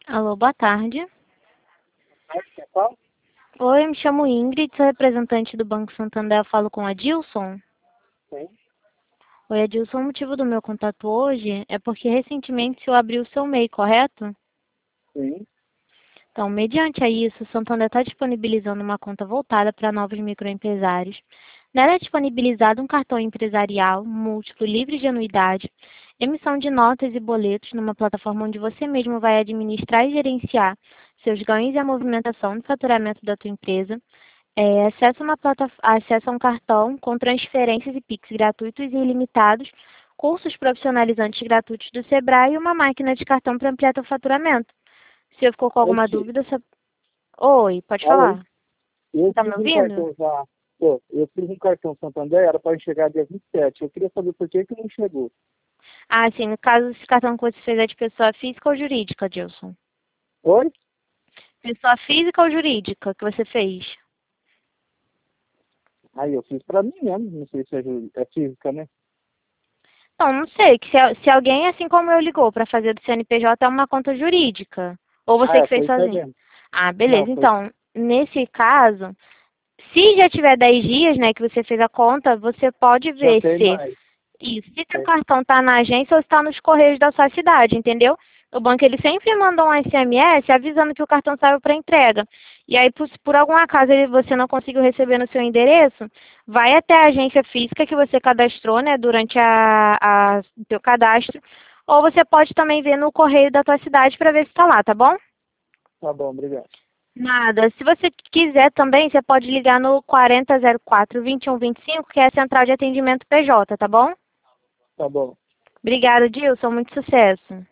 Alô, boa tarde. Quem fala? Oi, eu me chamo Ingrid, sou representante do Banco Santander, eu falo com a Adilson. Sim, Oi, Adilson, o motivo do meu contato hoje é porque recentemente eu abri o seu MEI, correto? sim. Então, mediante a isso, o Santander está disponibilizando uma conta voltada para novos microempresários. Nela é disponibilizado um cartão empresarial múltiplo livre de anuidade, emissão de notas e boletos numa plataforma onde você mesmo vai administrar e gerenciar seus ganhos e a movimentação do faturamento da tua empresa. Acesso a um cartão com transferências e Pix gratuitos e ilimitados, cursos profissionalizantes gratuitos do Sebrae e uma máquina de cartão para ampliar teu faturamento. Se eu ficou com alguma Aqui. dúvida, você... Oi, pode Alô? falar. Eu Tá me fiz um ouvindo? cartão já. Pô, eu fiz um cartão Santander, era para chegar dia 27. Eu queria saber por que não chegou. Ah, sim, no caso, esse cartão que você fez é de pessoa física ou jurídica, Dilson? Oi? Pessoa física ou jurídica que você fez? Aí eu fiz para mim mesmo, não sei se é física, né? Então, não sei, que se alguém, assim como eu, ligou para fazer do CNPJ, é uma conta jurídica. Ou você que fez Foi isso aí sozinho? mesmo. Ah, Não, beleza. foi. Então, nesse caso, se já tiver 10 dias, né, que você fez a conta, você pode Já ver tem se mais. isso, se seu É. cartão está na agência ou está nos correios da sua cidade, entendeu? O banco ele sempre manda um SMS avisando que o cartão saiu para entrega. E aí, por algum acaso você não conseguiu receber no seu endereço, vai até a agência física que você cadastrou, né, durante o teu cadastro, ou você pode também ver no correio da tua cidade para ver se está lá, tá bom? Tá bom, obrigado. Nada. Se você quiser também, você pode ligar no 4004-2125, que é a central de atendimento PJ, tá bom? Tá bom. Obrigada, Dilson. Muito sucesso.